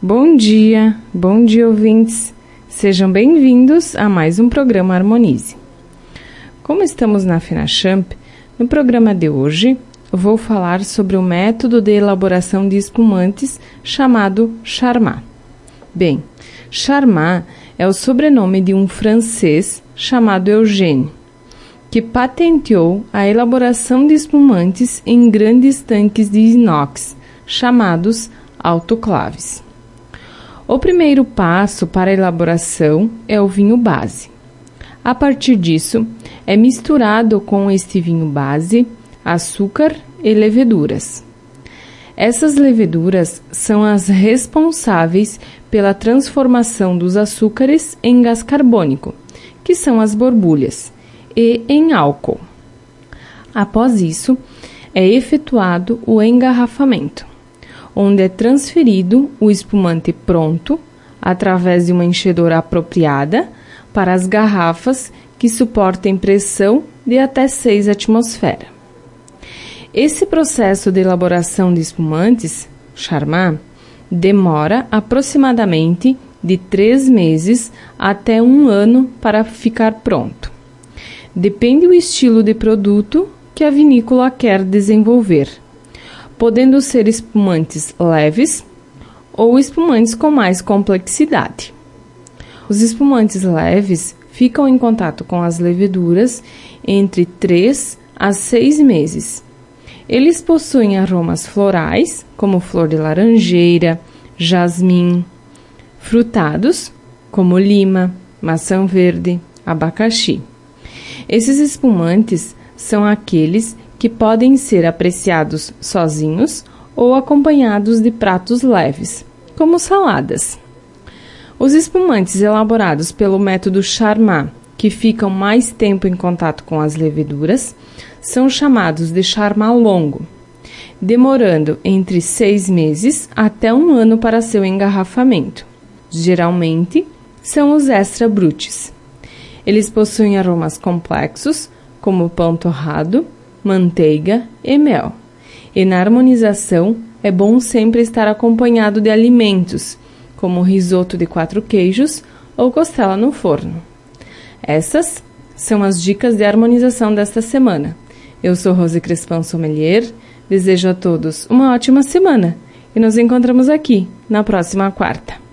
Bom dia ouvintes, sejam bem-vindos a mais um programa Harmonize. Como estamos na FENACHAMP, no programa de hoje vou falar sobre o método de elaboração de espumantes chamado Charmat. Bem, Charmat é o sobrenome de um francês chamado Eugène, que patenteou a elaboração de espumantes em grandes tanques de inox, chamados autoclaves. O primeiro passo para a elaboração é o vinho base. A partir disso, é misturado com este vinho base açúcar e leveduras. Essas leveduras são as responsáveis pela transformação dos açúcares em gás carbônico, que são as borbulhas, e em álcool. Após isso, é efetuado o engarrafamento, onde é transferido o espumante pronto, através de uma enchedora apropriada, para as garrafas que suportem pressão de até 6 atmosferas. Esse processo de elaboração de espumantes, Charmat, demora aproximadamente de 3 meses até 1 ano para ficar pronto. Depende do estilo de produto que a vinícola quer desenvolver, podendo ser espumantes leves ou espumantes com mais complexidade. Os espumantes leves ficam em contato com as leveduras entre 3 a 6 meses. Eles possuem aromas florais, como flor de laranjeira, jasmim, frutados, como lima, maçã verde, abacaxi. Esses espumantes são aqueles que podem ser apreciados sozinhos ou acompanhados de pratos leves, como saladas. Os espumantes elaborados pelo método Charmat, que ficam mais tempo em contato com as leveduras, são chamados de Charmat longo, demorando entre 6 meses até 1 ano para seu engarrafamento. Geralmente, são os extra brutes. Eles possuem aromas complexos, como pão torrado, manteiga e mel. E na harmonização, é bom sempre estar acompanhado de alimentos, como risoto de 4 queijos ou costela no forno. Essas são as dicas de harmonização desta semana. Eu sou Rose Crespão Sommelier, desejo a todos uma ótima semana e nos encontramos aqui na próxima quarta.